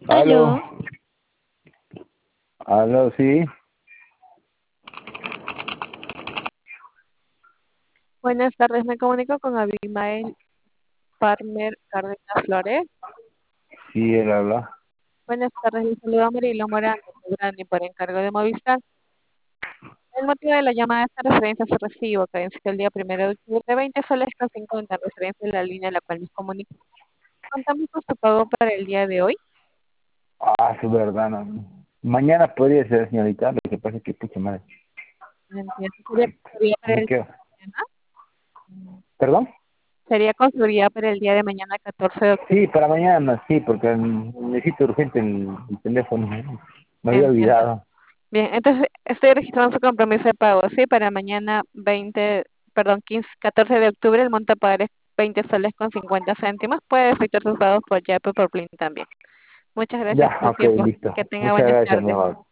Aló, Aló, aló, sí, buenas tardes. Me comunico con Abimael Farmer Cárdenas Flores. sí, él habla. Buenas tardes, les saluda Marilo Morán de Grande por encargo de Movistar. El motivo de la llamada es en referencia a su recibo que venció el día 1 de octubre de 20 soles con 50 en referencia a la línea a la cual nos comunicamos. Contamos con su pago para el día de hoy. Su verdad, no. Mañana podría ser, señorita, lo que pasa es que, pucha madre, Entiendo. Sería para me el día quedo. de mañana. ¿Perdón? Sería con seguridad para el día de mañana, 14 de octubre. Sí, para mañana, sí, porque necesito urgente el teléfono, ¿no? Me había Entiendo. olvidado. Bien, entonces estoy registrando su compromiso de pago, ¿sí? Para mañana 14 de octubre, el monto a pagar es 20 soles con 50 céntimos. Puede efectuar sus pagos por Yape o por Plin también. Muchas gracias Ya, por su ok, tiempo. listo. Que tenga Muchas buenas gracias, mi tardes. amor.